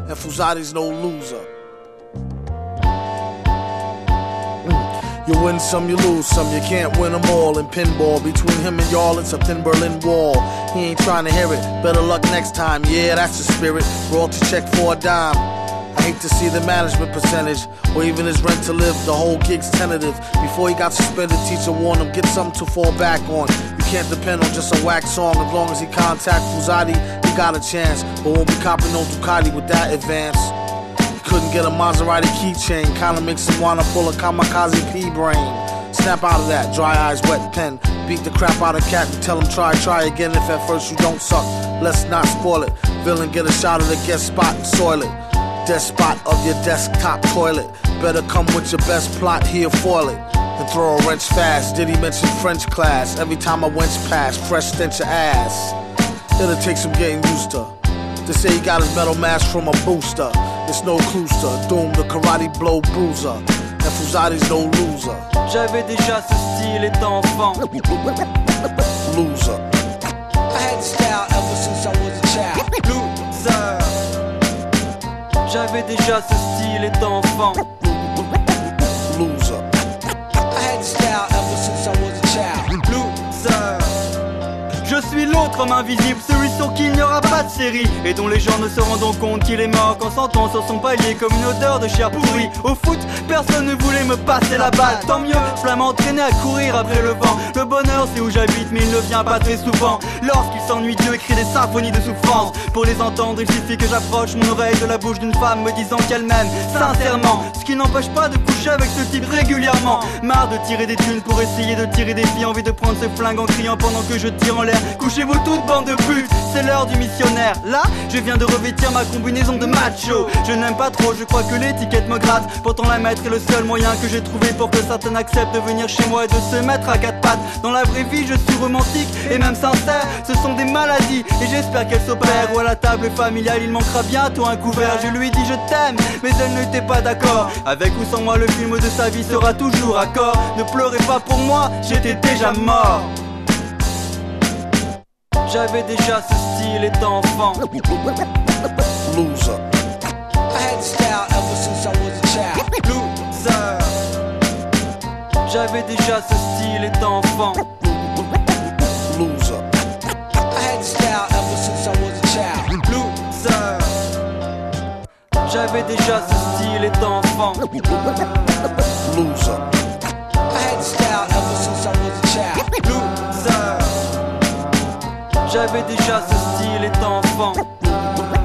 and Fuzati's no loser. You win some, you lose some, you can't win them all. In pinball, between him and y'all, it's a thin Berlin Wall. He ain't trying to hear it, better luck next time. Yeah, that's the spirit, royalty check for a dime. I hate to see the management percentage, or even his rent to live, the whole gig's tentative. Before he got suspended, teacher warned him, get something to fall back on. You can't depend on just a whack song, as long as he contact Fuzati, he got a chance. But won't be copping no Ducati with that advance. Couldn't get a Maserati keychain, kinda makes him wanna pull a kamikaze P-brain. Snap out of that, dry eyes, wet pen. Beat the crap out of cat and tell him try again. If at first you don't suck, let's not spoil it. Villain get a shot of the guest spot and soil it. Dead spot of your desktop toilet. Better come with your best plot, he'll foil it. And throw a wrench fast, did he mention French class? Every time I went past, fresh stench of ass. It'll take some getting used to. They say he got his metal mask from a booster. It's no cluster, Doom the karate blow bruiser. And Fuzati's no loser. J'avais déjà ce style étant enfant. Loser. I had the style ever since I was a child. Loser. J'avais déjà ce style étant enfant. Loser. I had the style ever since I was a child. Loser. Je suis l'autre homme invisible, celui sur qui il n'y aura pas de série, et dont les gens ne se rendront compte qu'il est mort qu'en sentant sur son palier comme une odeur de chair pourrie. Au foot, personne ne voulait me passer la balle, tant mieux, cela m'entraînait à courir après le vent. Le bonheur c'est où j'habite mais il ne vient pas très souvent. Lorsqu'il s'ennuie, Dieu écrit des symphonies de souffrance. Pour les entendre, il suffit que j'approche mon oreille de la bouche d'une femme me disant qu'elle m'aime sincèrement, ce qui n'empêche pas de coucher avec ce type régulièrement. Marre de tirer des thunes pour essayer de tirer des filles, envie de prendre ce flingue en criant pendant que je tire en l'air. Couchez-vous toute bande de putes, c'est l'heure du missionnaire. Là, je viens de revêtir ma combinaison de macho. Je n'aime pas trop, je crois que l'étiquette me gratte. Pourtant la mettre est le seul moyen que j'ai trouvé pour que certains acceptent de venir chez moi et de se mettre à quatre pattes. Dans la vraie vie je suis romantique et même sincère. Ce sont des maladies et j'espère qu'elles s'opèrent. Ou à la table familiale il manquera bientôt un couvert. Je lui dis je t'aime mais elle n'était pas d'accord. Avec ou sans moi le film de sa vie sera toujours accord. Ne pleurez pas pour moi, j'étais déjà mort. J'avais déjà ce style étant enfant. Loser. I had the style ever since I was a child. Loser. J'avais déjà ce style étant enfant. Loser. I had the style ever since I was a child. Loser. J'avais déjà ce style étant enfant. Loser. I had the style ever since I was a child. Loser. J'avais déjà ce style étant enfant.